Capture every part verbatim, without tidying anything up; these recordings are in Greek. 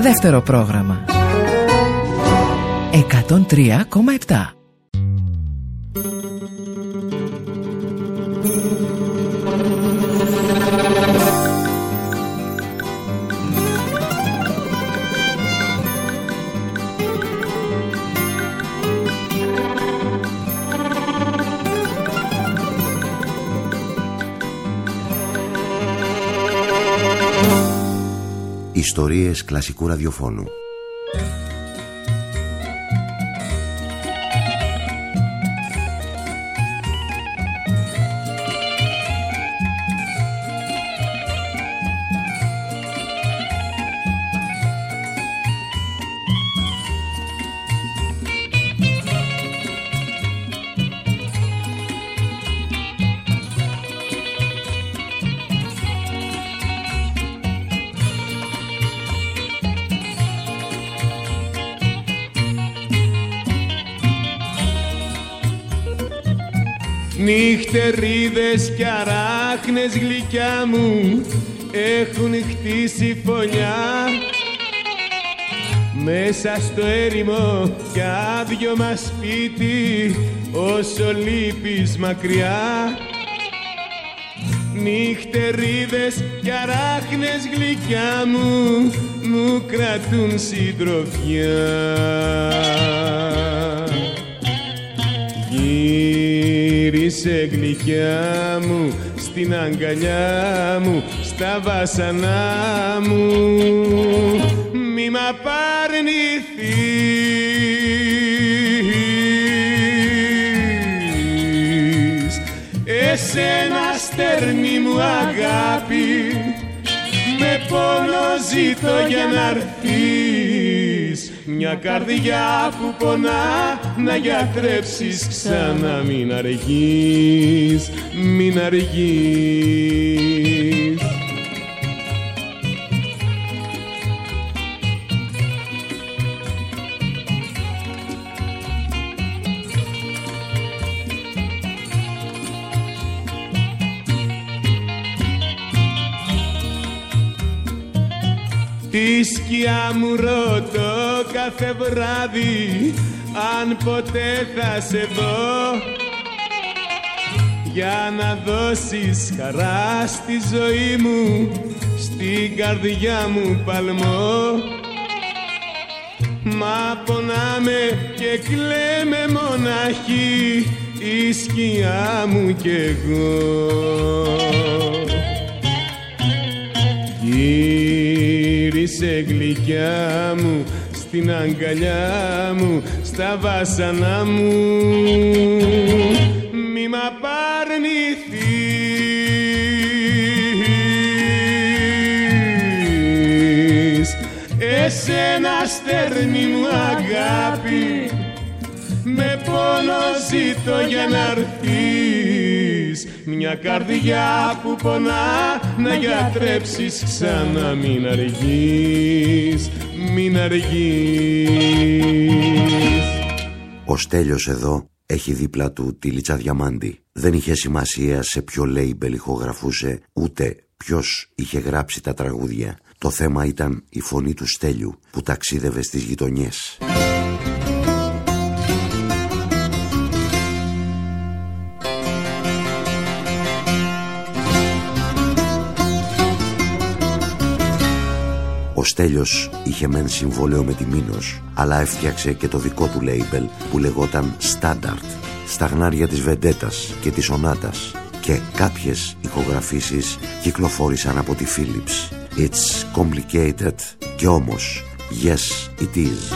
Δεύτερο πρόγραμμα εκατόν τρία κόμμα επτά. Ιστορίες κλασικού ραδιοφώνου. Νυχτερίδες κι αράχνες γλυκιά μου έχουν χτίσει φωλιά μέσα στο έρημο κι άδειο μας σπίτι όσο λείπεις μακριά. Νυχτερίδες κι αράχνες γλυκιά μου μου κρατούν συντροφιά. Γύρισε γλυκιά μου στην αγκαλιά μου, στα βάσανά μου, μη μ' απαρνηθείς. Εσένα στέρνη μου αγάπη, με πόνο ζήτω για να'ρθείς. Μια καρδιά που πονά να γιατρέψεις ξανά. Μην αργείς, μην αργείς. Τη σκιά μου ρωτώ κάθε βράδυ αν ποτέ θα σε δω, για να δώσεις χαρά στη ζωή μου, στην καρδιά μου παλμό. Μα πονάμε και κλαίμε μοναχοί, η σκιά μου κι εγώ. Γύρισε γλυκιά μου στην αγκαλιά μου, στα βάσανά μου, μη μ' απαρνηθείς. Εσένα στέρνη μου αγάπη, με πόνο ζήτω για να'ρθείς. Μια καρδιά που πονά να γιατρέψεις ξανά. Μην αργείς, μην αργείς. Ο Στέλιος εδώ έχει δίπλα του τη Λίτσα Διαμάντη. Δεν είχε σημασία σε ποιο λέιμπελ ηχογραφούσε, ούτε ποιος είχε γράψει τα τραγούδια. Το θέμα ήταν η φωνή του Στέλιου που ταξίδευε στις γειτονιές. Ο Στέλιος είχε μεν συμβόλαιο με τη Μήνος, αλλά έφτιαξε και το δικό του λέιμπελ που λεγόταν Standard, στα γνάρια της Βεντέτας και της Σονάτας, και κάποιες ηχογραφήσεις κυκλοφόρησαν από τη Philips. It's complicated και όμως yes it is.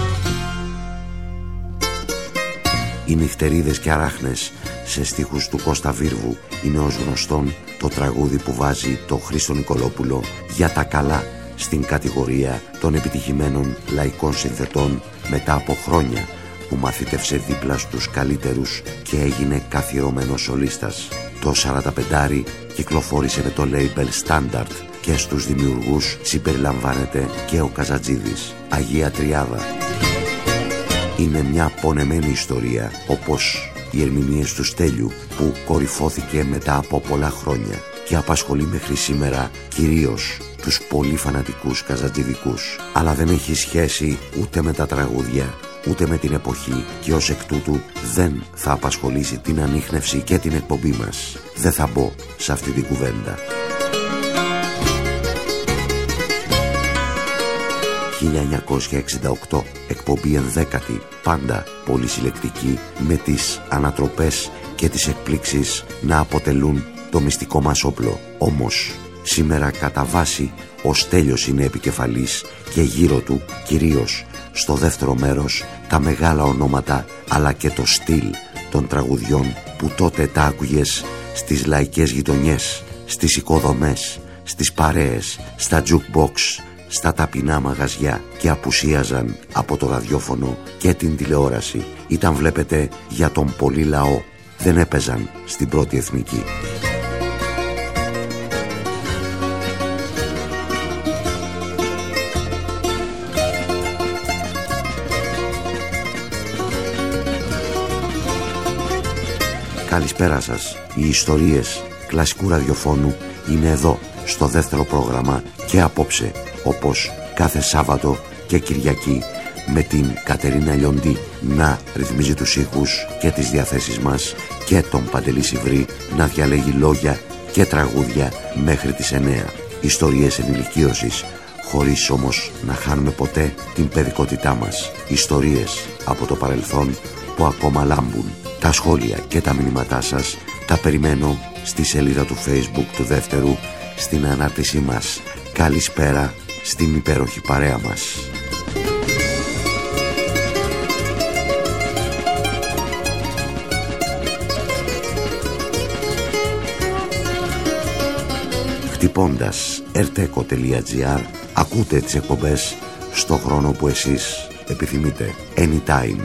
Οι νυχτερίδες και αράχνες σε στίχους του Κώστα Βίρβου είναι ως γνωστόν το τραγούδι που βάζει το Χρήστο Νικολόπουλο για τα καλά στην κατηγορία των επιτυχημένων λαϊκών συνθετών μετά από χρόνια που μαθήτευσε δίπλα στους καλύτερους και έγινε καθιερωμένος σολίστας. Το σαρανταπεντάρι κυκλοφόρησε με το label Standard και στους δημιουργούς συμπεριλαμβάνεται και ο Καζατζίδης. Αγία Τριάδα. Είναι μια πονεμένη ιστορία, όπως οι ερμηνείες του Στέλιου, που κορυφώθηκε μετά από πολλά χρόνια και απασχολεί μέχρι σήμερα κυρίως τους πολύ φανατικούς καζατζιδικούς. Αλλά δεν έχει σχέση ούτε με τα τραγούδια, ούτε με την εποχή και ως εκ τούτου δεν θα απασχολήσει την ανίχνευση και την εκπομπή μας. Δεν θα μπω σε αυτή την κουβέντα. χίλια εννιακόσια εξήντα οκτώ, εκπομπή ενδέκατη, πάντα πολύ συλλεκτική, με τις ανατροπές και τις εκπλήξεις να αποτελούν το μυστικό μας όπλο. Όμως σήμερα κατά βάση ο Στέλιος είναι επικεφαλής και γύρω του, κυρίως στο δεύτερο μέρος, τα μεγάλα ονόματα αλλά και το στυλ των τραγουδιών που τότε τα άκουγες στις λαϊκές γειτονιές, στις οικοδομές, στις παρέες, στα jukebox, στα ταπεινά μαγαζιά και απουσίαζαν από το ραδιόφωνο και την τηλεόραση. Ήταν, βλέπετε, για τον πολύ λαό. Δεν έπαιζαν στην πρώτη εθνική. Καλησπέρα σας. Οι ιστορίες κλασικού ραδιοφώνου είναι εδώ στο δεύτερο πρόγραμμα και απόψε, όπως κάθε Σάββατο και Κυριακή, με την Κατερίνα Λιοντή να ρυθμίζει τους ήχους και τις διαθέσεις μας και τον Παντελή Σιβρή να διαλέγει λόγια και τραγούδια μέχρι τις εννέα. Ιστορίες ενηλικίωσης, χωρίς όμως να χάνουμε ποτέ την παιδικότητά μας. Ιστορίες από το παρελθόν που ακόμα λάμπουν. Τα σχόλια και τα μηνύματά σας τα περιμένω στη σελίδα του Facebook του δεύτερου, στην ανάρτησή μας. Καλησπέρα στην υπέροχη παρέα μας. Χτυπώντας ερτέκο τελεία τζι άρ ακούτε τις εκπομπές στο χρόνο που εσείς επιθυμείτε. Anytime.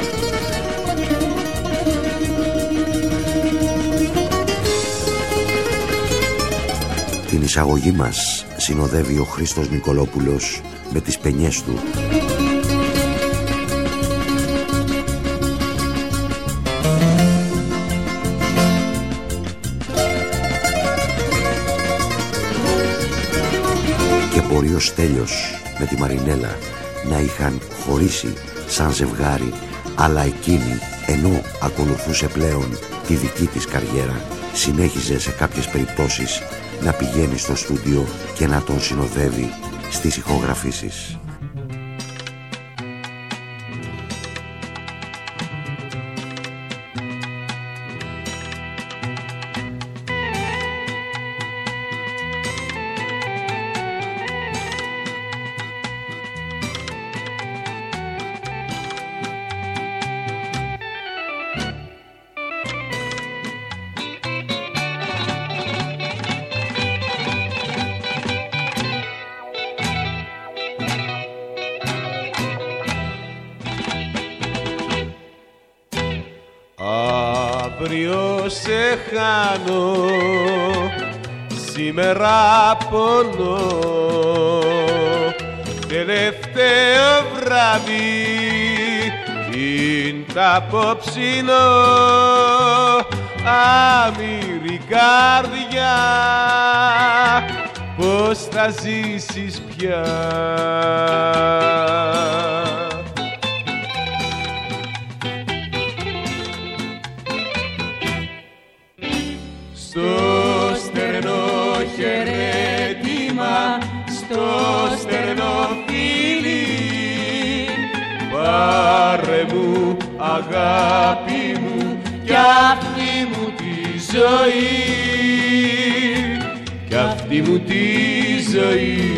Την εισαγωγή μας συνοδεύει ο Χρήστος Νικολόπουλος με τις πενιές του. Και μπορεί ο Στέλιος με τη Μαρινέλα να είχαν χωρίσει σαν ζευγάρι, αλλά εκείνη, ενώ ακολουθούσε πλέον τη δική της καριέρα, συνέχιζε σε κάποιες περιπτώσεις να πηγαίνει στο στούντιο και να τον συνοδεύει στις ηχογραφήσεις. Αύριο σε χάνω, σήμερα πονώ, τελευταίο βράδυ είναι τ' απόψινο, άμυρη καρδιά, πώς θα ζήσεις πια. Στο στερνό χαιρέτημα, στο στερνό φίλι, πάρε μου αγάπη μου κι αυτή μου τη ζωή, κι αυτή μου τη ζωή.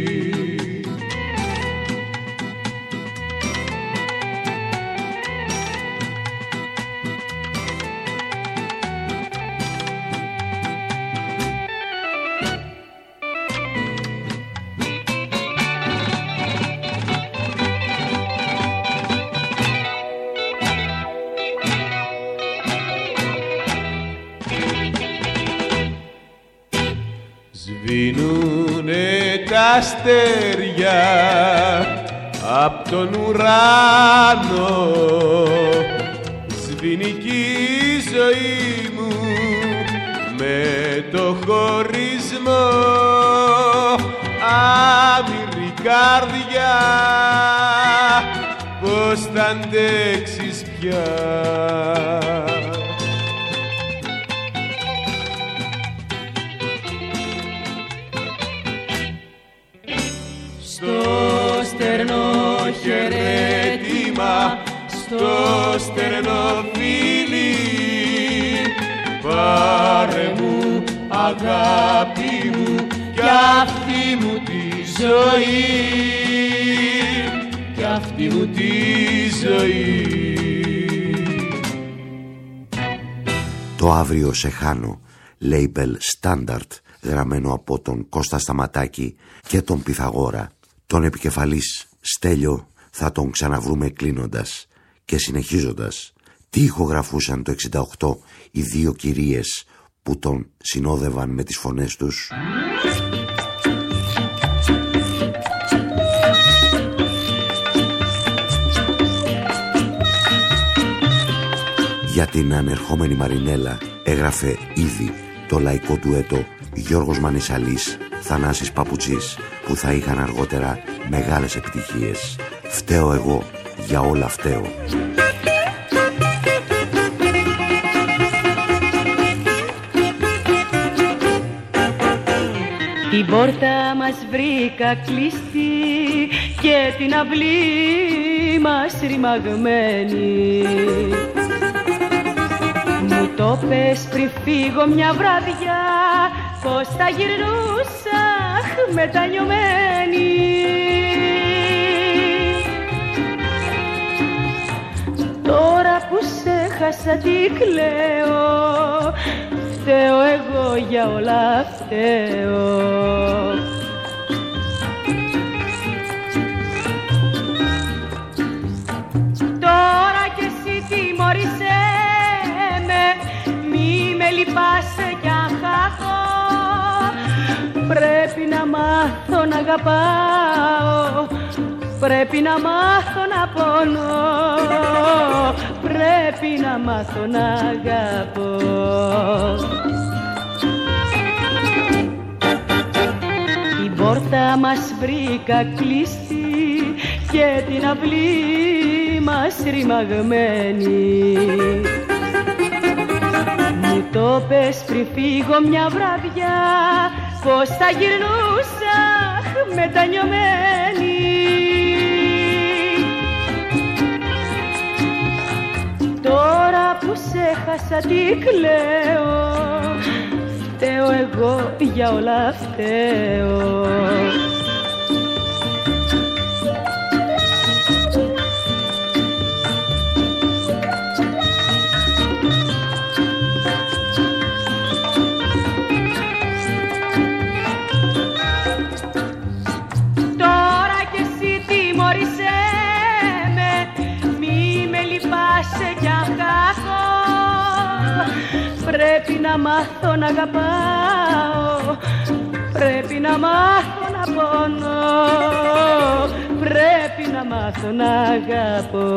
Σβήνουνε τα αστέρια απ' τον ουρανό, σβήνει κι η ζωή μου με το χωρισμό, καρδιά, πώς θα αντέξεις πια. Στο στερνό χαιρέτημα, στο στερνό φίλι, πάρε μου αγάπη μου κι αυτή μου τη ζωή, κι αυτή μου τη ζωή. Το αύριο σε χάνω, label standard, γραμμένο από τον Κώστα Σταματάκη και τον Πυθαγόρα. Τον επικεφαλής Στέλιο θα τον ξαναβρούμε κλείνοντας και συνεχίζοντας. Τι ηχογραφούσαν το εξήντα οκτώ οι δύο κυρίες που τον συνόδευαν με τις φωνές τους. Για την ανερχόμενη Μαρινέλα έγραφε ήδη το λαϊκό ντουέτο Γιώργος Μανισαλής, Θανάσης Παπουτσής, που θα είχαν αργότερα μεγάλες επιτυχίες. Φταίω εγώ, για όλα φταίω. Την πόρτα μας βρήκα κλειστή και την αυλή μας ρημαγμένη. Μου το πες πριν φύγω μια βράδια, πως θα γυρνούσα μετανιωμένη. Τώρα που σε χάσα τι κλαίω, φταίω εγώ, για όλα φταίω. Τώρα κι εσύ τιμωρήσέ με, μη με λυπάσαι κι αν χαθώ. Πρέπει να μάθω να αγαπάω, πρέπει να μάθω να πονώ, πρέπει να μάθω να αγαπώ. Την πόρτα μας βρήκα κλειστή και την αυλή μας ρημαγμένη. Μου το πες πριν φύγω μια βράδια, πως θα γυρνούσα μετανιωμένη. Τώρα που σε χάσα τι κλαίω, φταίω εγώ, για όλα φταίω. Πρέπει να μάθω να αγαπάω, πρέπει να μάθω να πονώ, πρέπει να μάθω να αγαπώ.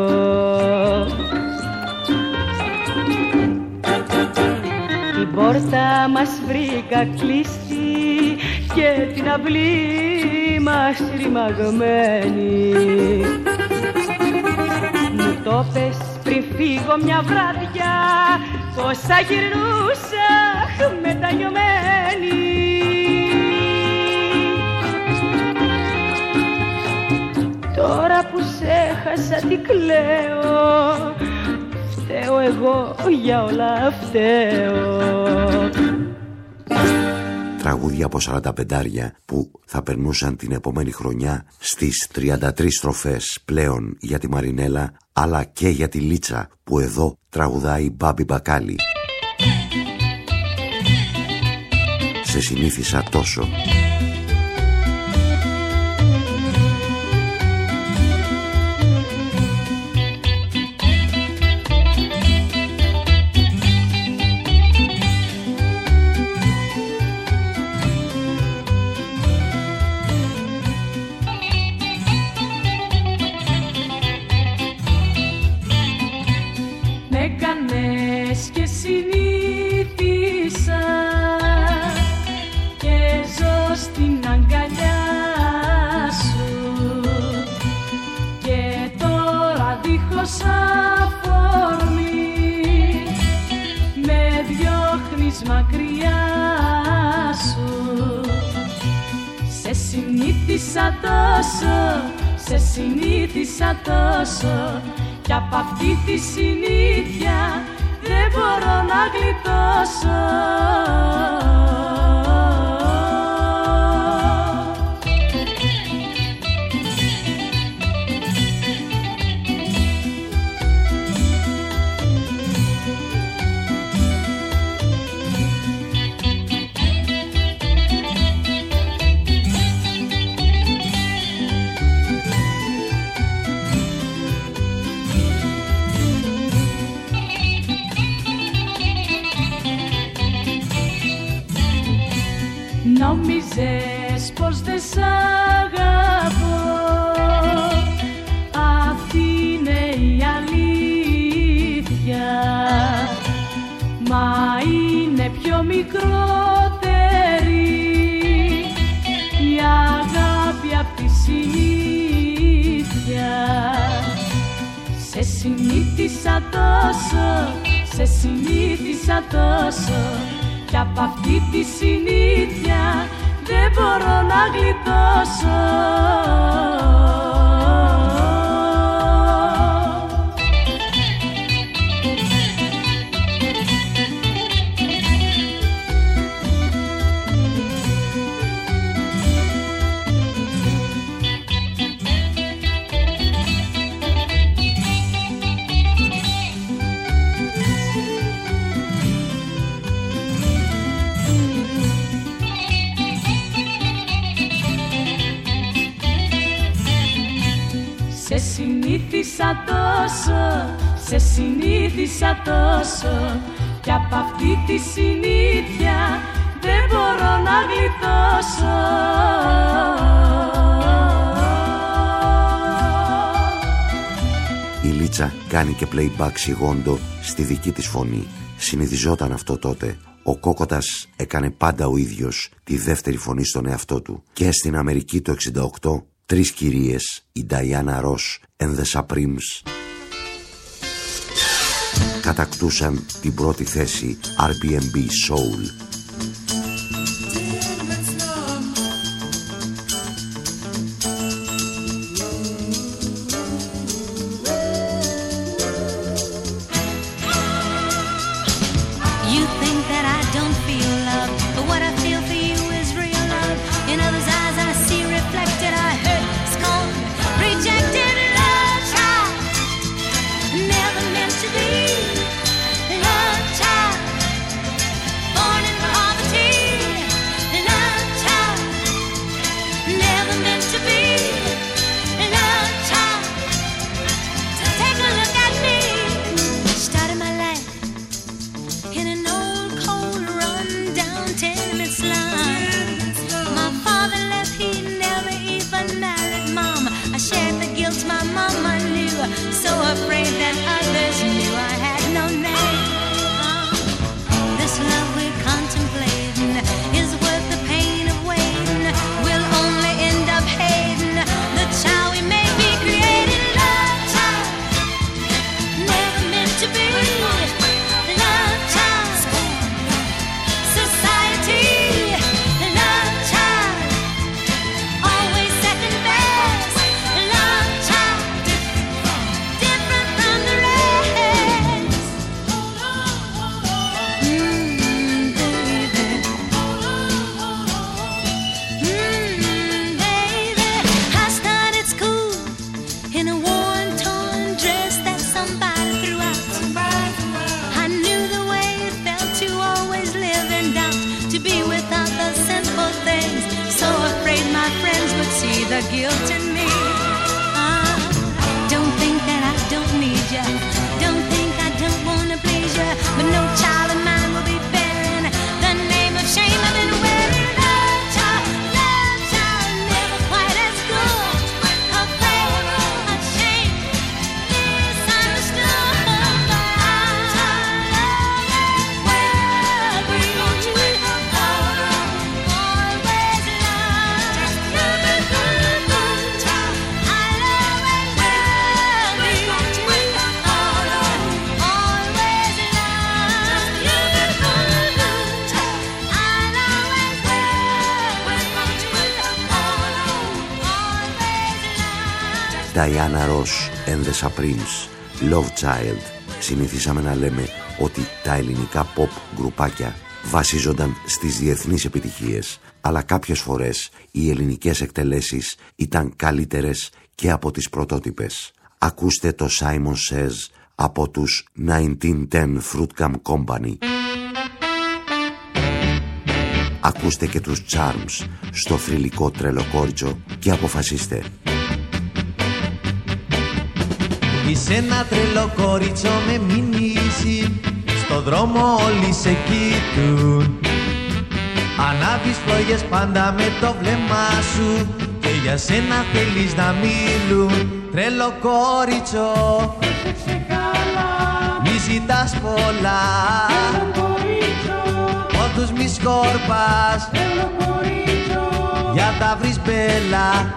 Την πόρτα μας βρήκα κλειστή και την αυλή μας ρημαγμένη. Μου το πες πριν φύγω μια βράδια, πως θα γυρνούσα μετανιωμένη. Τώρα που σε χάσα τι κλαίω, φταίω εγώ, για όλα φταίω. Τραγούδια από σαρανταπεντάρια που θα περνούσαν την επόμενη χρονιά στις τριάντα τρεις στροφές πλέον για τη Μαρινέλα, αλλά και για τη Λίτσα που εδώ τραγουδάει η Μπάμπη Μπακάλι. Σε συνήθισα τόσο. Και συνήθισα και ζω συνήθισα τόσο, σε συνήθισα τόσο, κι απ' αυτή τη συνήθεια δεν μπορώ να γλιτώσω. Νόμιζες πως δεν σ' αγαπώ, αυτή είναι η αλήθεια, μα είναι πιο μικρότερη η αγάπη απ' τη συνήθεια. Σε συνήθισα τόσο, σε συνήθισα τόσο, κι απ' αυτή τη συνήθεια δεν μπορώ να γλιτώσω. Σε συνήθισα τόσο, σε συνήθισα τόσο, κι απ' αυτή τη συνήθεια δεν μπορώ να γλιτώσω. Η Λίτσα κάνει και playback σιγόντο στη δική της φωνή. Συνηθιζόταν αυτό τότε. Ο Κόκοτας έκανε πάντα ο ίδιος τη δεύτερη φωνή στον εαυτό του. Και στην Αμερική το εξήντα οκτώ τρεις κυρίες, η Νταϊάννα Ρος and the Supremes, κατακτούσαν την πρώτη θέση αρ μπι εμ μπι Soul. Diana Ross and the Supremes, Love Child. Συνηθίσαμε να λέμε ότι τα ελληνικά pop γκρουπάκια βασίζονταν στις διεθνείς επιτυχίες, αλλά κάποιες φορές οι ελληνικές εκτελέσεις ήταν καλύτερες και από τις πρωτότυπες. Ακούστε το Simon Says από τους χίλια εννιακόσια δέκα Fruit Gum Company. Ακούστε και τους Charms στο θρυλικό Τρελοκόριτσο και αποφασίστε. Είσαι ένα τρελοκόριτσο με μηνύσει, στο δρόμο όλοι σε κοιτούν. Ανάβεις φλόγες πάντα με το βλέμμα σου και για σένα θέλεις να μιλούν. Τρελοκόριτσο, Πρόσεξε καλά, μη ζητάς πολλά, πόντους μη σκόρπας, τρελοκόριτσο, για τα βρεις μπέλα.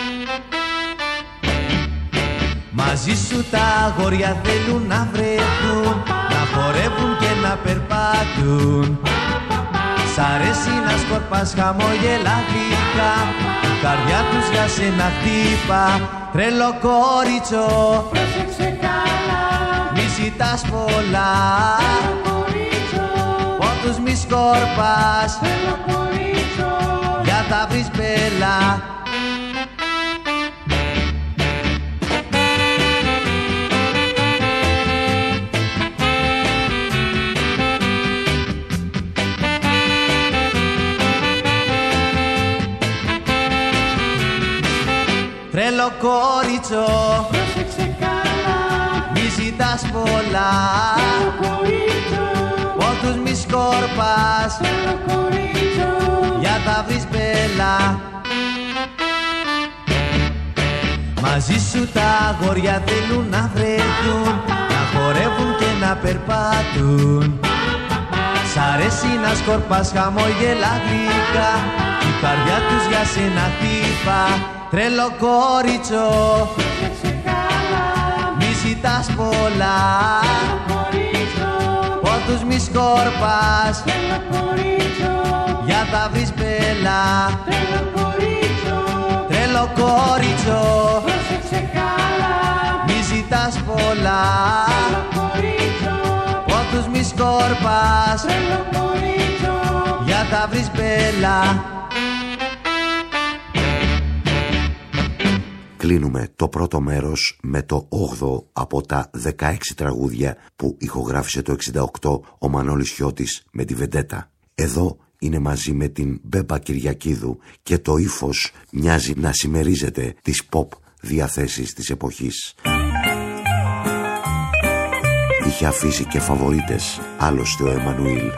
Μαζί σου τα αγόρια θέλουν να βρεθούν, να χορεύουν και να περπατούν. Σ' αρέσει να σκορπάς χαμόγελα γλυκά, η καρδιά τους για σένα χτύπα. Τρελοκόριτσο, πρόσεξε καλά, μη ζητάς πολλά, τρελοκόριτσο, πόντους μη σκόρπας, τρελοκόριτσο, για τα βρεις μπέλα. Τρελοκόριτσο, πρόσεξε καλά, μη ζητάς πολλά, τρελοκόριτσο, πόντους μη σκόρπας, τρελοκόριτσο, για τα βρεις μπέλα. Μαζί σου τα αγόρια θέλουν να βρεθούν, να χορεύουν και να περπατούν. Σ' αρέσει να σκορπάς χαμόγελα γλυκά, η καρδιά τους για σένα χτύπα. Τρελοκόριτσο, πρόσεξε καλά, μη ζητάς πολλά, τρελοκόριτσο, πόντους μη σκόρπας, τρελοκόριτσο, για τα βρεις μπέλα. τρελοκόριτσο, Τρελοκόριτσο, πρόσεξε καλά, μη ζητάς πολλά, τρελοκόριτσο, πόντους μη σκόρπας, τρελοκόριτσο, για τα βρεις μπέλα. Κλείνουμε το πρώτο μέρος με το όγδοο από τα δεκαέξι τραγούδια που ηχογράφησε το εξήντα οκτώ ο Μανώλης Χιώτης με τη Βεντέτα. Εδώ είναι μαζί με την Μπέμπα Κυριακίδου και το ύφος μοιάζει να συμμερίζεται τις pop διαθέσεις της εποχής. Είχε αφήσει και φαβορίτες, άλλωστε ο Εμμανουήλ.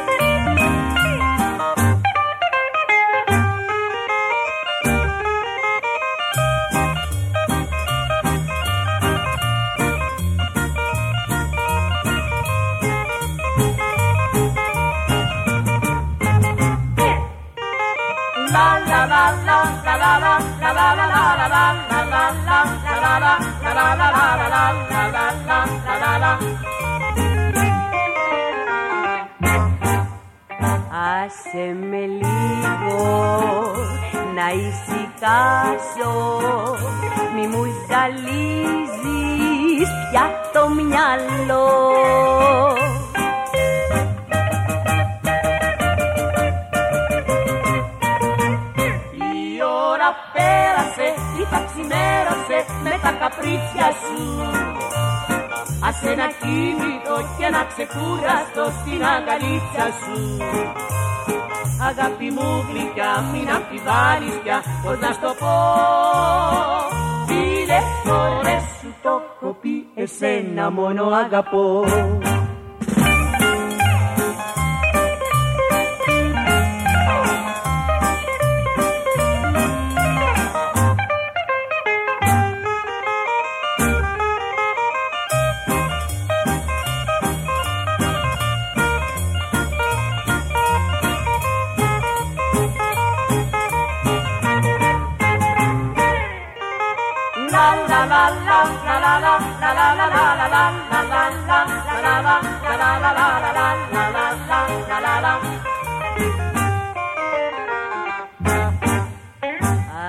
Άσε με λίγο να ησυχάσω, μη μου ζαλίζεις πια το μυαλό. Η ώρα πέρασε, η θα ξημέρωσε με τα καπρίτσια σου. Άσε να κίνητο και να ξεκούραστο στην αγκαλίτσα σου. Αγάπη μου γλυκιά, μην αμφιβάλλεις πια, πώς να στο πω. Φίλες φορές σου το έχω πει, εσένα μόνο αγαπώ.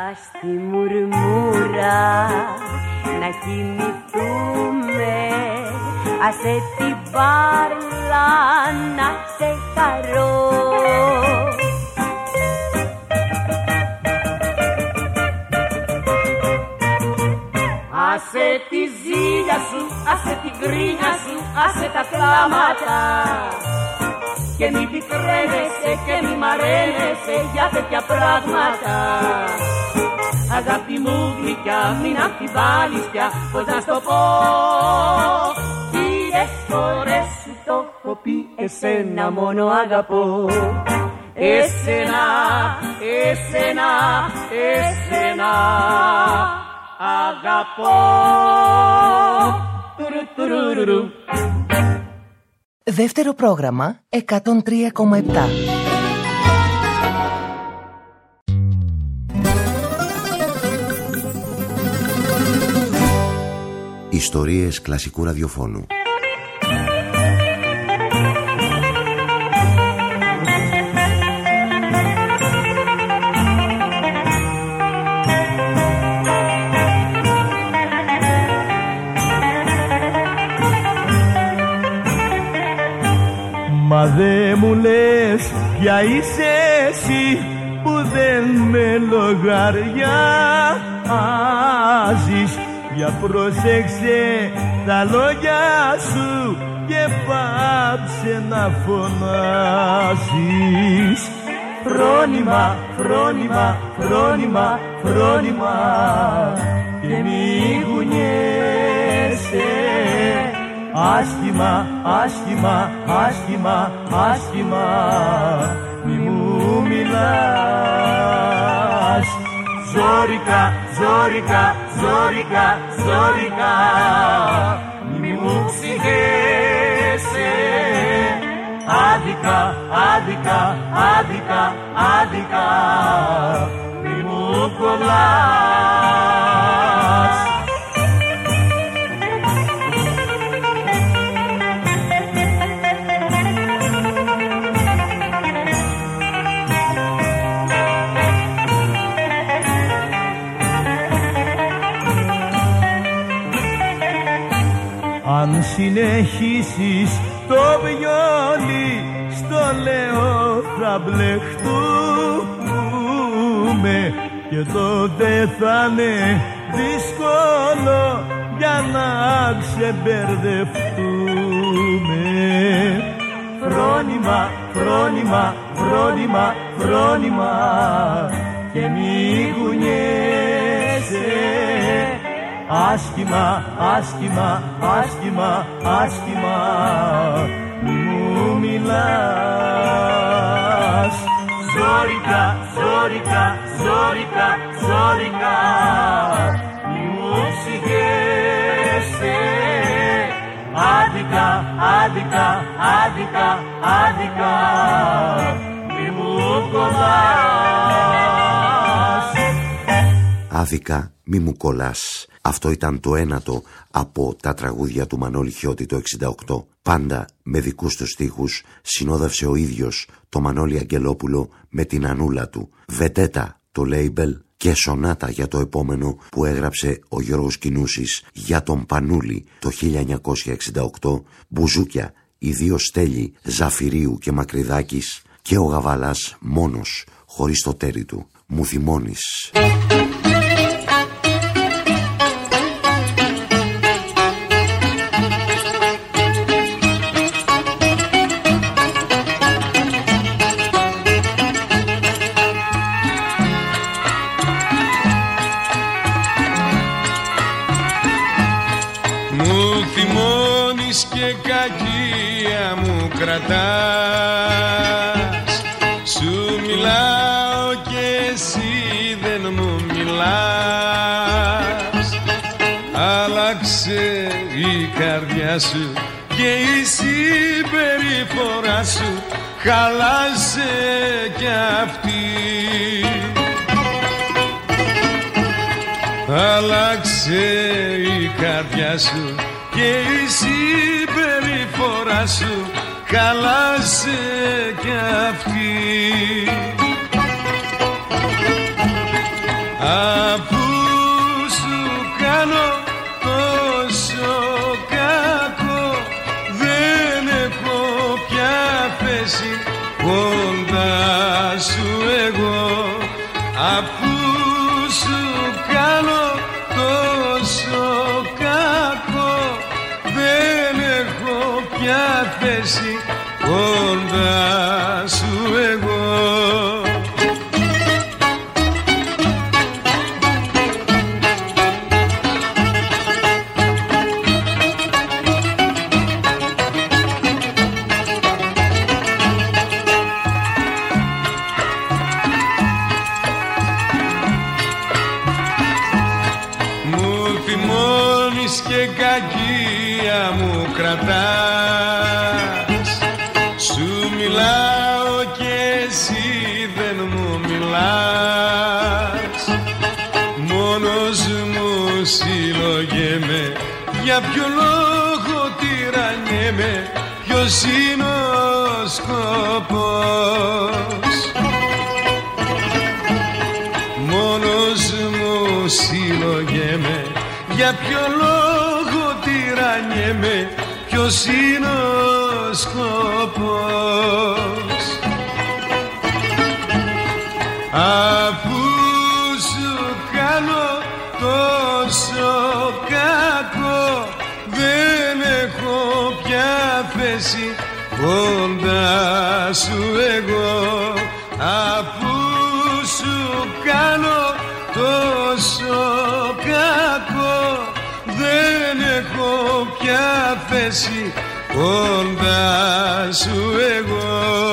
στη μουρμούρα να κοιμηθούμε, άσε την μπάρλα να σε χαρώ. Άσε τη ζήλια σου, άσε την κρίνια σου, άσε τα κλάματα και μη πικραίνεσαι και μη μαραίνεσαι για τέτοια πράγματα. Αγάπη μου γλυκιά, μην αμφιβάλλεις πια, πώς να στο πω. Χίλιες φορές σου το έχω πει, εσένα μόνο αγαπώ. Εσένα, εσένα, εσένα αγαπώ. Τουρου-τουρου-ρου. Δεύτερο πρόγραμμα εκατόν τρία κόμμα επτά. Ιστορίες κλασικού ραδιοφώνου. Μα δε μου λες ποια είσαι εσύ που δεν με λογαριάζεις. Για πρόσεξε τα λόγια σου και πάψε να φωνάζεις. Φρόνημα, φρόνημα, φρόνημα, φρόνημα και μη κουνιέσαι. Άσχημα, άσχημα, άσχημα, άσχημα μη μου μιλάς. Ζόρικα, ζόρικα, ζόρικα, ζόρικα μη μου ψυχέσαι. Άδικα, άδικα, άδικα, άδικα μη μου κολλάς. Αν συνεχίσεις το βιόλι στο λέω θα μπλεχτούμε και τότε θα είναι δύσκολο για να ξεμπερδευτούμε. Φρόνημα, φρόνημα, φρόνημα, φρόνημα και μη κουνιέσαι. Άσχημα, άσχημα, άσχημα, άσχημα μη μου μιλάς. Ζόρικα, ζόρικα, ζόρικα, ζόρικα μη μου ψυχέσαι. Άδικα, άδικα, άδικα, άδικα μη μου κολλάς. Άδικα μη μου κολλάς. Αυτό ήταν το ένατο από τα τραγούδια του Μανώλη Χιώτη το εξήντα οκτώ. Πάντα με δικούς του στίχους συνόδευσε ο ίδιος το Μανώλη Αγγελόπουλο με την Ανούλα του. Βετέτα το λέιμπελ και σονάτα για το επόμενο που έγραψε ο Γιώργος Κινούσης για τον Πανούλη το χίλια εννιακόσια εξήντα οκτώ. Μπουζούκια, οι δύο Στέλιοι, Ζαφυρίου και Μακρυδάκης και ο Γαβαλάς μόνος χωρίς το τέρι του. Μου θυμώνεις. Κρατάς, σου μιλάω και εσύ δεν μου μιλάς. Άλλαξε η καρδιά σου και η συμπεριφορά σου χαλάσε κι αυτή. Άλλαξε η καρδιά σου και η συμπεριφορά σου χαλάσε κι αυτή. Αφού σου κάνω τόσο κακό, δεν έχω πια θέση κοντά σου εγώ. Αφού σου κάνω τόσο κακό, δεν έχω πια θέση κοντά σου εγώ. Και κακία μου κρατάς, σου μιλάω και εσύ δεν μου μιλάς. Μόνος μου συλλογέμαι, για ποιο λόγο τυραννιέμαι, ποιος είναι ο σκοπός. Μόνος μου συλλογέμαι, για ποιο λόγο τυραννιέμαι, ποιος είναι ο σκοπός. Αφού σου κάνω τόσο κακό, δεν έχω πια θέση κοντά σου εγώ. Αφού σου κάνω τόσο κακό, δεν έχω πια θέση κοντά σου εγώ.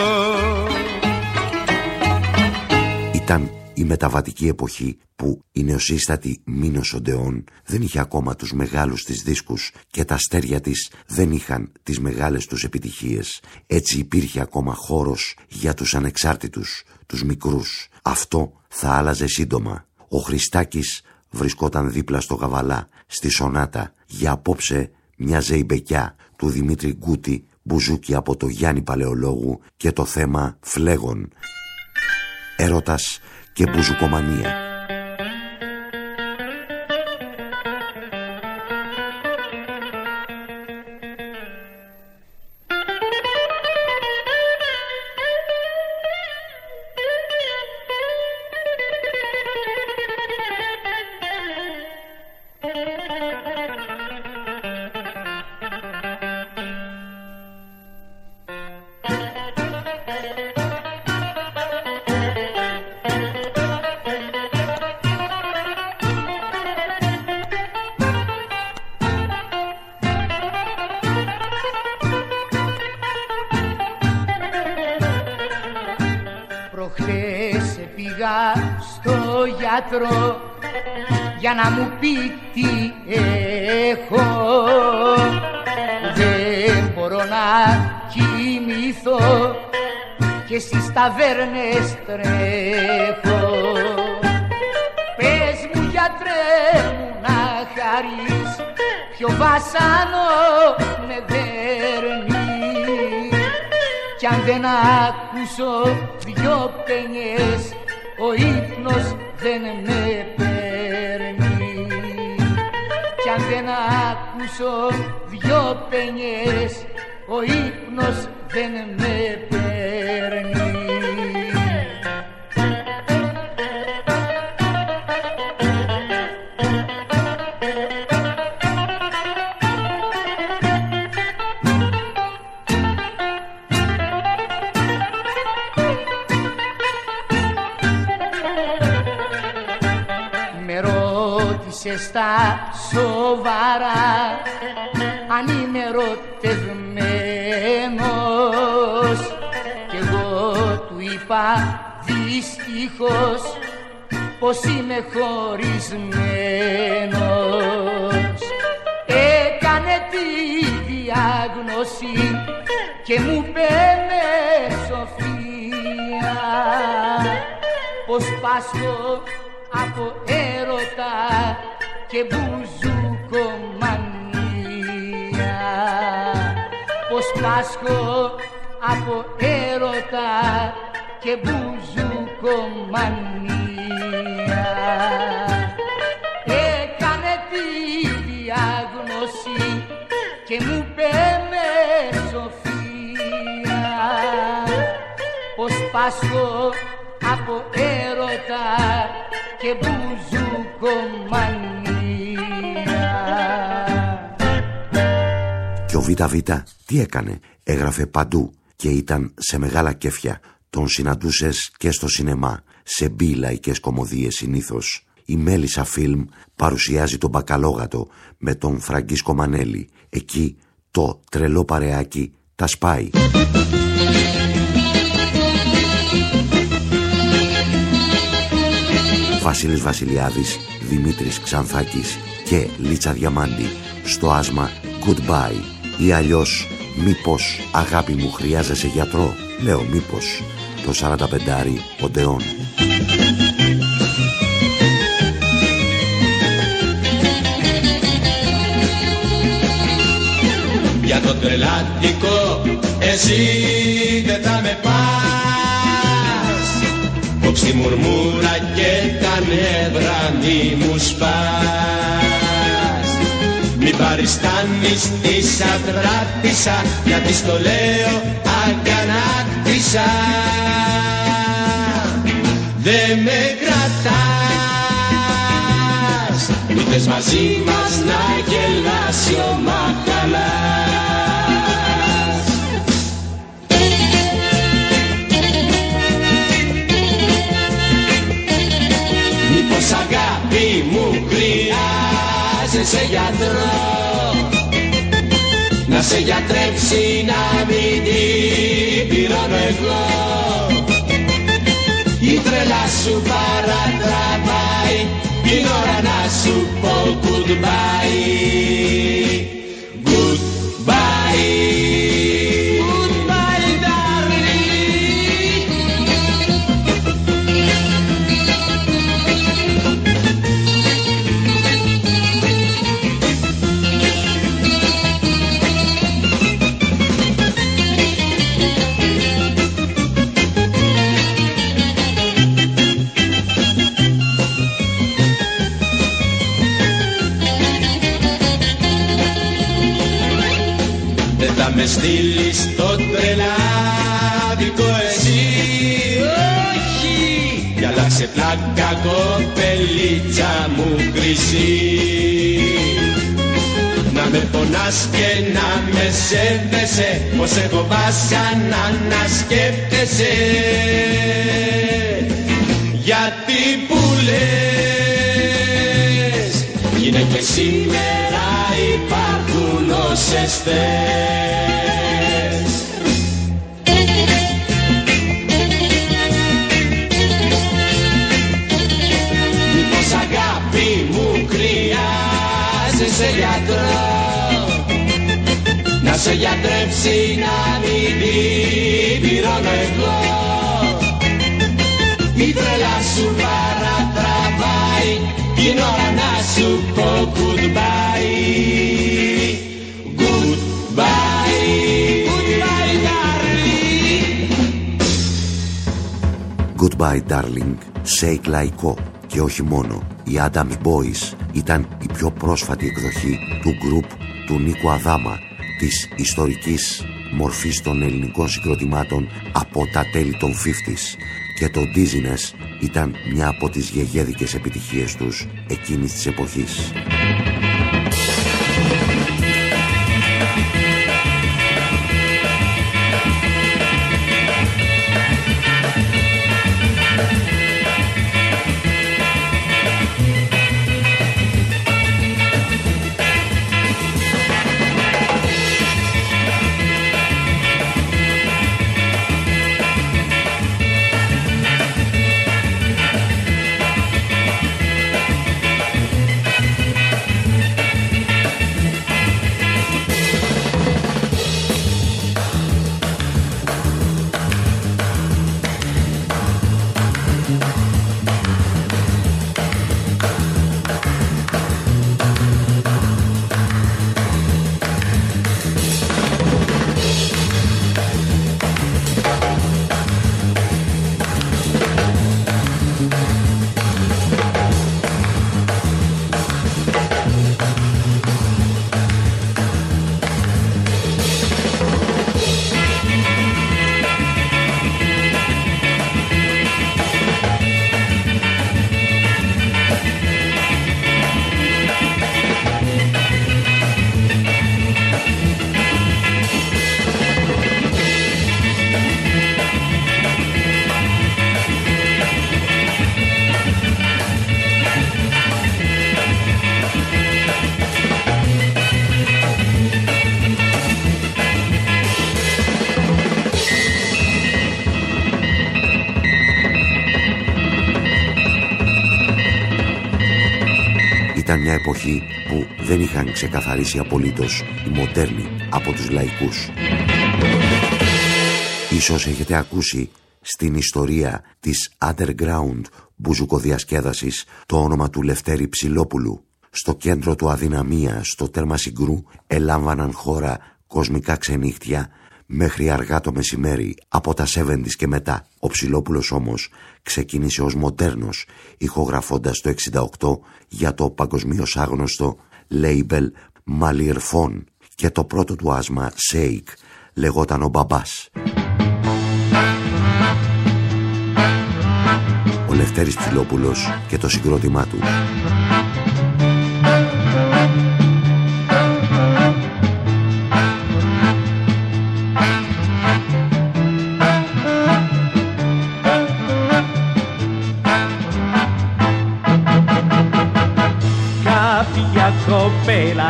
Ήταν η μεταβατική εποχή που η νεοσύστατη Μίνος Οντεών δεν είχε ακόμα τους μεγάλους της δίσκους και τα αστέρια της δεν είχαν τις μεγάλες τους επιτυχίες. Έτσι υπήρχε ακόμα χώρος για τους ανεξάρτητους, τους μικρούς. Αυτό θα άλλαζε σύντομα. Ο Χριστάκης βρισκόταν δίπλα στο Γαβαλά, στη Σονάτα. Για απόψε μια ζεϊμπεκιά του Δημήτρη Γκούτη, μπουζούκι από το Γιάννη Παλαιολόγου και το θέμα Φλέγον. Έρωτας και μπουζουκομανία. Για να μου πει τι έχω, δεν μπορώ να κοιμηθώ και στις ταβέρνες τρέχω. Πες μου γιατρέ μου να χαρείς, ποιο βάσανο με δέρνει, κι αν δεν ακούσω δυο παινιές, ο ύπνος δεν με παίρνει. Κι αν δεν ακούσω δυο παινιές, ο ύπνος δεν με παίρνει. Στα σοβαρά αν είμαι ερωτευμένος, κι εγώ του είπα δυστυχώς πως είμαι χωρισμένος. Έκανε τη διάγνωση και μου πέμε σοφία πως πάσχω από έρωτα και μπουζουκομανία, πως πάσχω από έρωτα και μπουζουκομανία. Έκανε τη διάγνωση και μου είπε με σοφία πως πάσχω από έρωτα και μπουζουκομανία. Και ο ΒΒ τι έκανε? Έγραφε παντού και ήταν σε μεγάλα κέφια. Τον συναντούσες και στο σινεμά, σε μπι λαϊκές κωμωδίες συνήθως. Η Μέλισσα Φιλμ παρουσιάζει τον Μπακαλόγατο με τον Φραγκίσκο Μανέλη. Εκεί το τρελό παρεάκι τα σπάει. Βασίλης Βασιλιάδης, Δημήτρης Ξανθάκης και Λίτσα Διαμάντη στο άσμα Goodbye ή αλλιώς μήπως αγάπη μου χρειάζεσαι γιατρό. Λέω μήπως, το σαρανταπεντάρι Οντεόν. Για το τρελάτικο εσύ δεν θα με πας, κόψει μουρμούρα και τα νεύρα μη μου σπάς. Μη παριστάνεις της ατράπησα, γιατί στο λέω αγκανάκτησα. Δε με κρατάς, ήρθες μαζί μας να γελάσει ο Μαχαλάς. Μήπως αγάπη μου χρειάζεσαι γιατρό, να σε γιατρέψει να μην την πληρώνω εγώ. Η τρέλα σου παρατραβάει, την ώρα να σου πω goodbye. Goodbye, goodbye darling. Θα με στείλεις στο τρελάδικο εσύ, όχι, κι άλλαξε πλάκα κοπελίτσα μου χρυσή. Να με πονάς και να με σέβεσαι, πως έχω βάσια να ανασκέφτεσαι. Γιατί που λες γυναίκες σήμερα υπάρχουν όσες θες. Μήπως αγάπη μου χρειάζεσαι γιατρό, να σε γιατρέψει να μην την πληρώνω εγώ. Η τρέλα σου παρατραβάει, την ώρα να σου πω goodbye. Goodbye, goodbye darling. Goodbye darling, Shake λαϊκό. Και όχι μόνο, οι Adams Boys ήταν η πιο πρόσφατη εκδοχή του γκρουπ του Νίκου Αδάμα, της ιστορικής μορφής των ελληνικών συγκροτημάτων από τα τέλη των πενήντα. Και το Dizziness ήταν μια από τις γεγέδικες επιτυχίες τους εκείνης της εποχής. Ήταν μια εποχή που δεν είχαν ξεκαθαρίσει απολύτως οι μοντέρνοι από τους λαϊκούς. Ίσως έχετε ακούσει στην ιστορία της underground μπουζουκοδιασκέδασης το όνομα του Λευτέρη Ψηλόπουλου. Στο κέντρο του αδυναμία, στο τέρμα Συγκρού, ελάμβαναν χώρα κοσμικά ξενύχτια μέχρι αργά το μεσημέρι, από τα εβδομήντα και μετά. Ο Ψηλόπουλος όμως ξεκίνησε ως μοντέρνος, ηχογραφώντας το εξήντα οκτώ για το παγκοσμίως άγνωστο label Malirfon, και το πρώτο του άσμα Shake λεγόταν ο Μπαμπάς. Ο Λευτέρης Ψηλόπουλος και το συγκρότημά του. Κάποια κοπέλα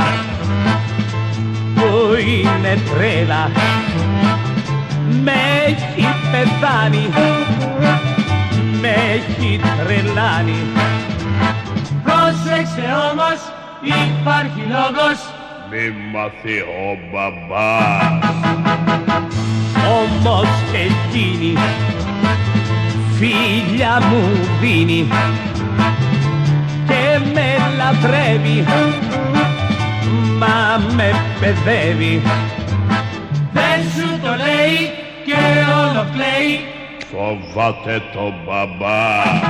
που είναι τρέλα με έχει πεθάνει, με έχει τρελάνει. Πρόσεξε όμως, υπάρχει λόγος, μη μάθει ο μπαμπάς. Όμως εκείνη φίλια μου δίνει και με λατρεύει, μα με παιδεύει. δεν σου το λέει και όλο κλαίει, φοβάται το μπαμπά.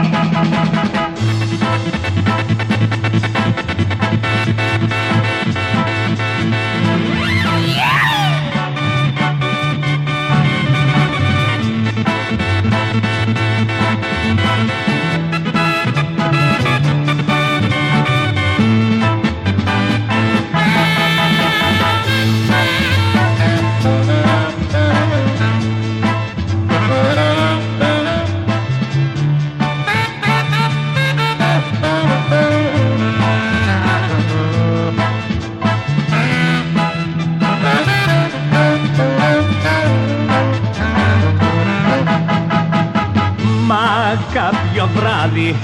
Κάποιο βράδυ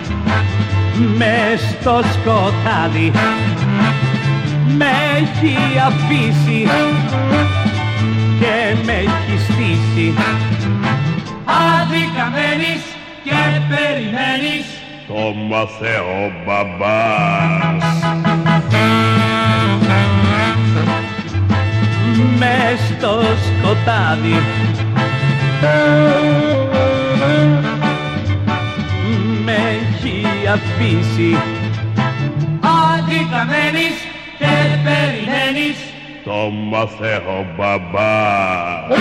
μες στο σκοτάδι με έχει αφήσει και με έχει στήσει. άδικα μένεις και περιμένεις, το μάθε ο μπαμπάς. Μες στο σκοτάδι με έχει αφήσει, άδικα μένεις και περιμένεις, το μάθε ο μπαμπάς.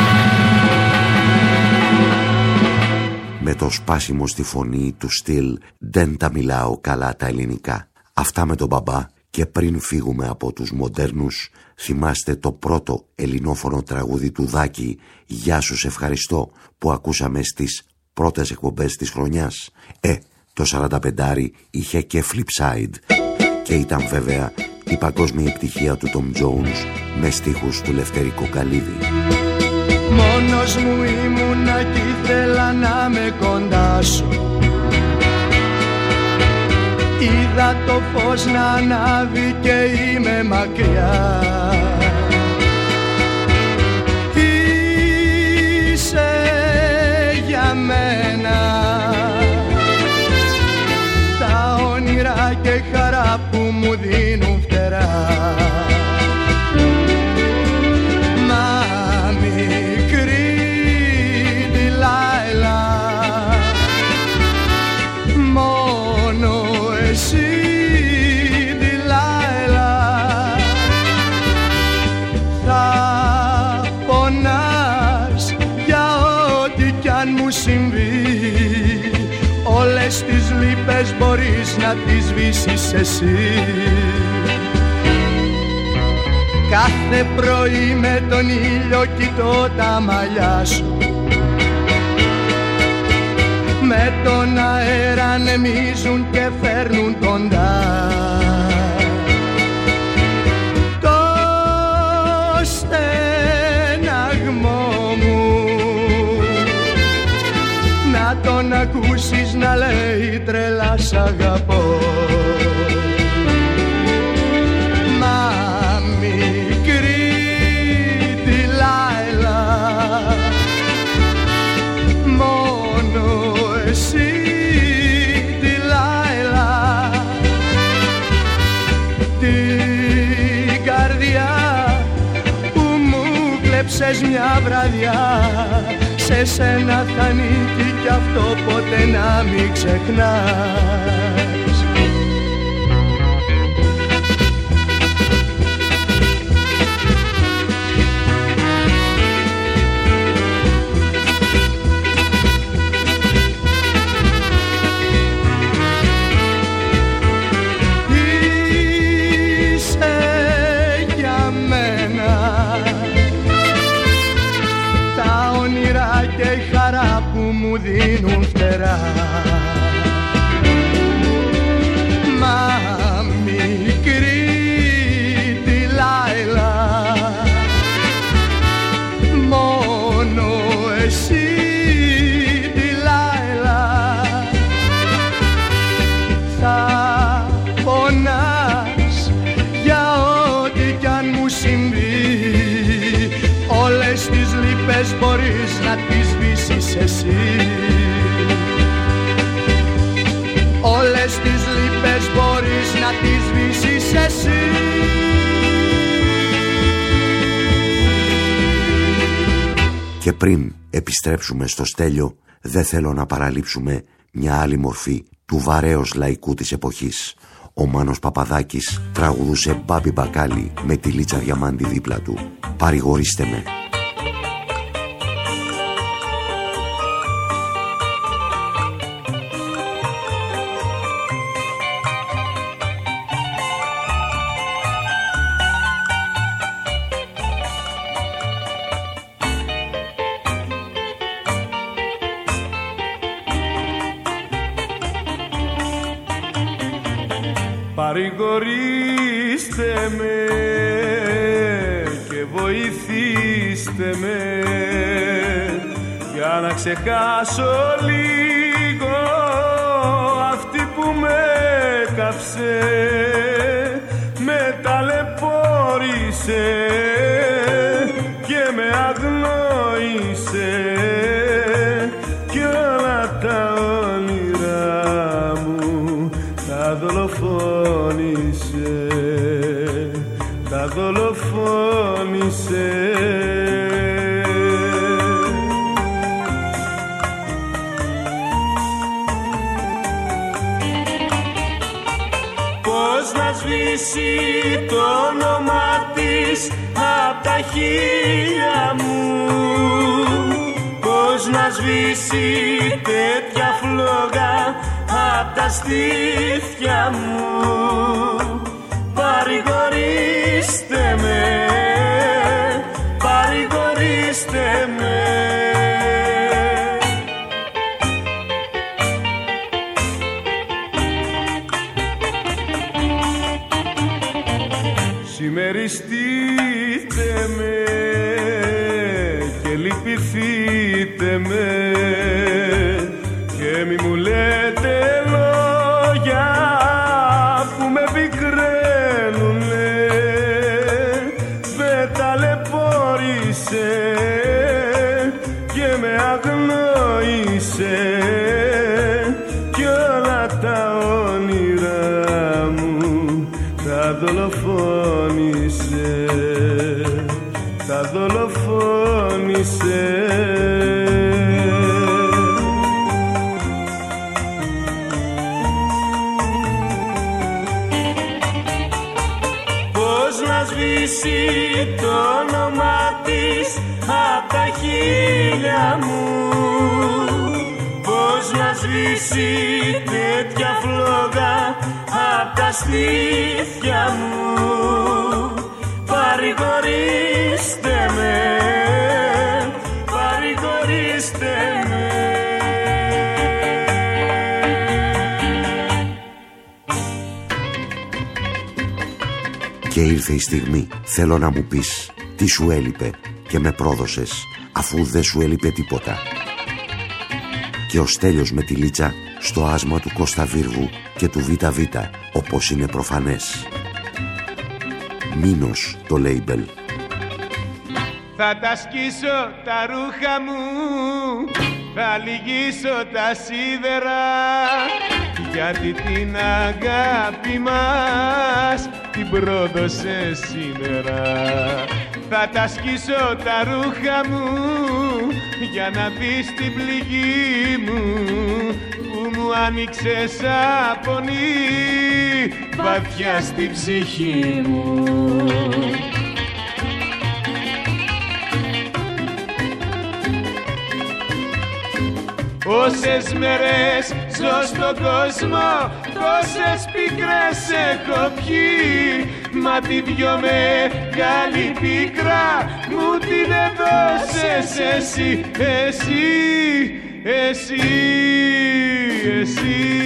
Με το σπάσιμο στη φωνή του στυλ «Δεν τα μιλάω καλά τα ελληνικά». Αυτά με τον Μπαμπά, και πριν φύγουμε από τους μοντέρνους, θυμάστε το πρώτο ελληνόφωνο τραγούδι του Δάκη «Γεια σου σε ευχαριστώ» που ακούσαμε στις πρώτες εκπομπές της χρονιάς. Ε, το σαράντα πέντε είχε και flip side και ήταν βέβαια η παγκόσμια επιτυχία του Tom Jones με στίχους του Λευτέρη Κοκαλίδη. Μόνος μου ήμουνα κι ήθελα να με κοντά σου, είδα το φως να ανάβει και είμαι μακριά. Είσαι για μένα τα όνειρα και χαρά που μου δίνουν φτερά. Μα μικρή Ντιλάιλα, μόνο εσύ Ντιλάιλα θα πονάς για ό,τι κι αν μου συμβεί. Όλες τις λύπες μπορείς να τις σβήσεις εσύ. Κάθε πρωί με τον ήλιο κοιτώ τα μαλλιά σου, με τον αέρα ανεμίζουν και φέρνουν κοντά. Το στεναγμό μου να τον ακούσεις να λέει τρελά σ' αγαπώ. πίστεψες μια βραδιά, σε σένα θα ανήκει κι αυτό ποτέ να μην ξεχνάς. Μου δίνουν φτερά, μα μικρή τη Λάιλα, μόνο εσύ τη Λάιλα θα πονάς για ό,τι κι αν μου συμβεί. Όλες τις λύπες μπορείς να τις σβήσεις εσύ. Όλες τις λύπες μπορείς να τις σβήσεις εσύ. Και πριν επιστρέψουμε στο Στέλιο, δεν θέλω να παραλείψουμε μια άλλη μορφή του βαρέως λαϊκού της εποχής. Ο Μάνος Παπαδάκης τραγουδούσε Μπάμπι Μπακάλι με τη Λίτσα Διαμάντη δίπλα του. Παρηγορήστε με. Παρηγορήστε με και βοηθήστε με για να ξεχάσω λίγο αυτή που με κάψε, με ταλαιπώρησε και με αγνόησε κι όλα τα όνειρά μου τα δολοφόνησε, τα δολοφόνησε. Πώς να σβήσει το όνομα της απ' τα χείλια μου, πώς να σβήσει τέτοια φλόγα απ' τα στήθια μου. Παρηγορήστε με, παρηγορήστε με. Συμμεριστείτε με και λυπηθείτε με και μη μου λέτε λόγια που με πικράνουνε. Με ταλαιπώρησε και με αγνόησε κι όλα τα όνειρά μου τα δολοφόνησε, τα δολοφόνησε. Πώς να σβήσει το όνομα της απ' τα χείλια μου, πώς να σβήσει τέτοια φλόγα απ' τα στήθια μου. Παρηγορήστε με, παρηγορήστε με. Και ήρθε η στιγμή, θέλω να μου πεις τι σου έλειπε και με πρόδωσες αφού δεν σου έλειπε τίποτα. Και ο Στέλιος με τη Λίτσα στο άσμα του Κώστα Βίρβου και του Β' Β', όπως είναι προφανές. Μήνος το λέιμπελ. Θα τα σκίσω τα ρούχα μου, θα λυγίσω τα σίδερα, γιατί την αγάπη μας την πρόδωσε σήμερα. θα τα σκίσω τα ρούχα μου για να δεις την πληγή μου που μου άνοιξε σαπονί βαθιά στη ψυχή μου. Όσες μέρες ζω στον κόσμο, τόσες πικρές έχω πιει, μα τη δυο μεγάλη πίκρα μου την έδωσες εσύ, εσύ, εσύ, εσύ.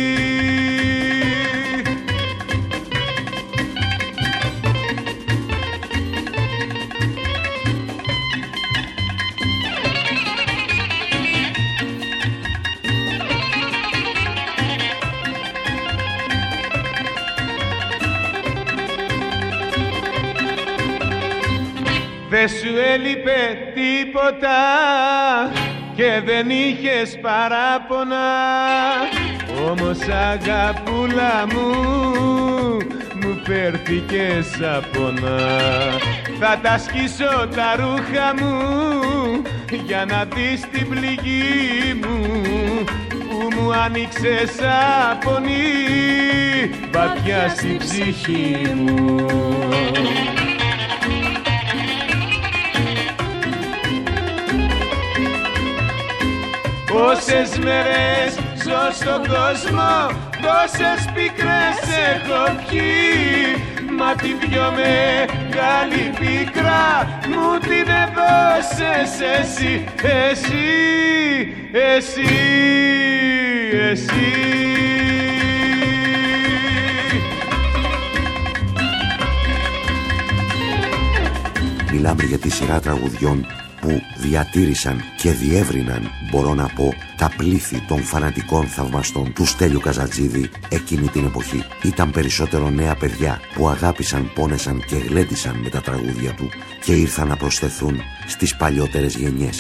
Δεν σου έλειπε τίποτα και δεν είχες παράπονα, όμως αγαπούλα μου, μου φέρθηκες απόνα. Θα τα σκίσω τα ρούχα μου για να δεις την πληγή μου που μου άνοιξε σαπονί βαθιά στη ψυχή μου. Όσες μέρες ζω στον κόσμο, τόσες πικρές έχω πιει, μα τη δυο μεγάλη πίκρα μου την έδωσες εσύ, εσύ, εσύ, εσύ. Μιλάμε για τη σειρά τραγουδιών που διατήρησαν και διεύρυναν, μπορώ να πω, τα πλήθη των φανατικών θαυμαστών του Στέλιου Καζατζίδη εκείνη την εποχή. Ήταν περισσότερο νέα παιδιά που αγάπησαν, πόνεσαν και γλέντισαν με τα τραγούδια του και ήρθαν να προσθεθούν στις παλιότερες γενιές.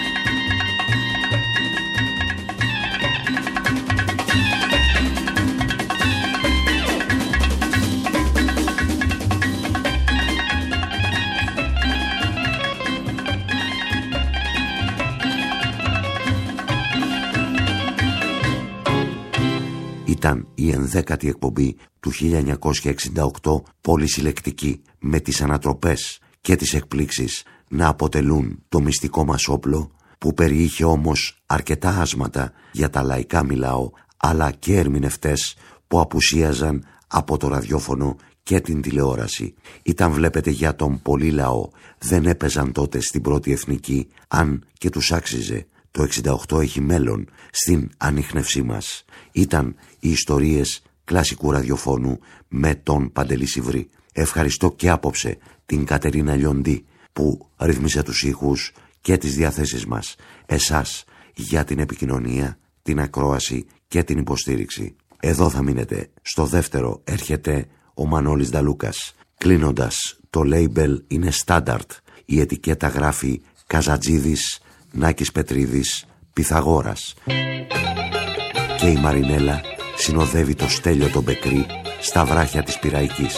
Ήταν η ενδέκατη εκπομπή του χίλια εννιακόσια εξήντα οκτώ, πολυσυλλεκτική, με τις ανατροπές και τις εκπλήξεις να αποτελούν το μυστικό μας όπλο, που περιείχε όμως αρκετά άσματα για τα λαϊκά μιλάω, αλλά και ερμηνευτές που απουσίαζαν από το ραδιόφωνο και την τηλεόραση. Ήταν, βλέπετε, για τον πολύ λαό. Δεν έπαιζαν τότε στην πρώτη εθνική, αν και τους άξιζε. Το εξήντα οκτώ έχει μέλλον στην ανίχνευσή μας. Ήταν οι ιστορίες κλασικού ραδιοφώνου με τον Παντελή Σιβρή. Ευχαριστώ και απόψε την Κατερίνα Λιοντή που ρύθμισε τους ήχους και τις διαθέσεις μας. Εσάς για την επικοινωνία, την ακρόαση και την υποστήριξη. Εδώ θα μείνετε. Στο δεύτερο έρχεται ο Μανώλης Νταλούκας. Κλείνοντας, το label είναι στάνταρτ. Η ετικέτα γράφει Καζατζίδης, Νάκης Πετρίδης, Πυθαγόρας. Και η Μαρινέλα συνοδεύει το Στέλιο τον Μπεκρή στα βράχια της Πειραϊκής.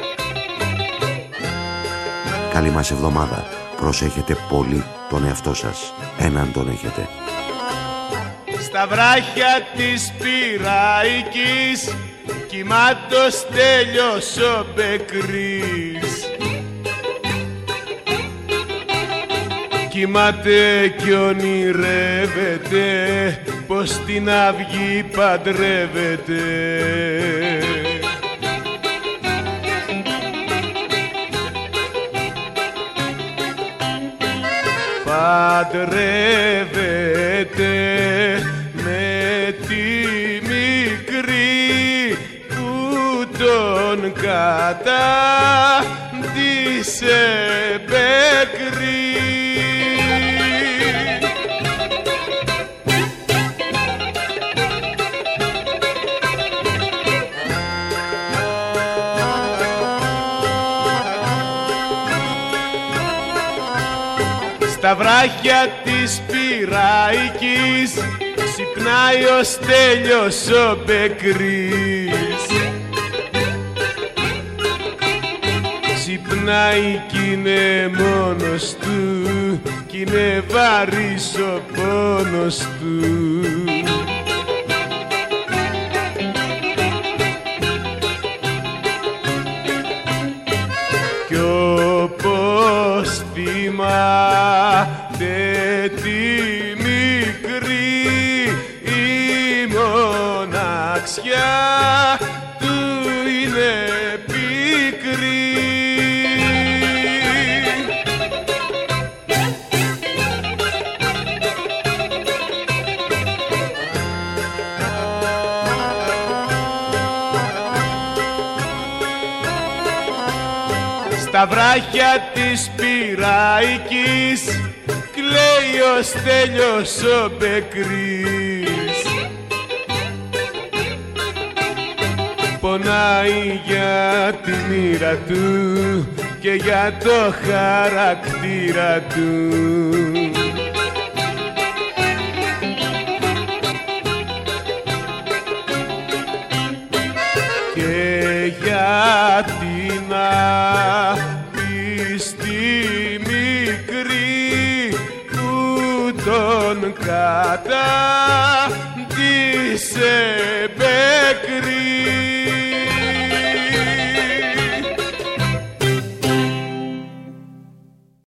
Καλή μας εβδομάδα. Προσέχετε πολύ τον εαυτό σας. Έναν τον έχετε. Στα βράχια της Πειραϊκής κοιμάται ο Στέλιος ο Μπεκρής. Κοιμάται κι ονειρεύεται πως την αυγή παντρεύεται. Παντρεύεται με τη μικρή που τον κατάντησε Μπεκρή. Στα βράχια της Πειραϊκής ξυπνάει ο Στέλιος ο Μπεκρής. Ξυπνάει πονάει κι είναι μόνος του κι είναι βαρύς ο πόνος του. Κι όπως θυμάται τη μικρή η μοναξιά του είναι πικρή. Στα βράχια της Πειραϊκής κλαίει ο Στέλιος ο Μπεκρής. Πονάει για τη μοίρα του και για το χαρακτήρα του. Και για την άπιστη μικρή που τον κατάντησε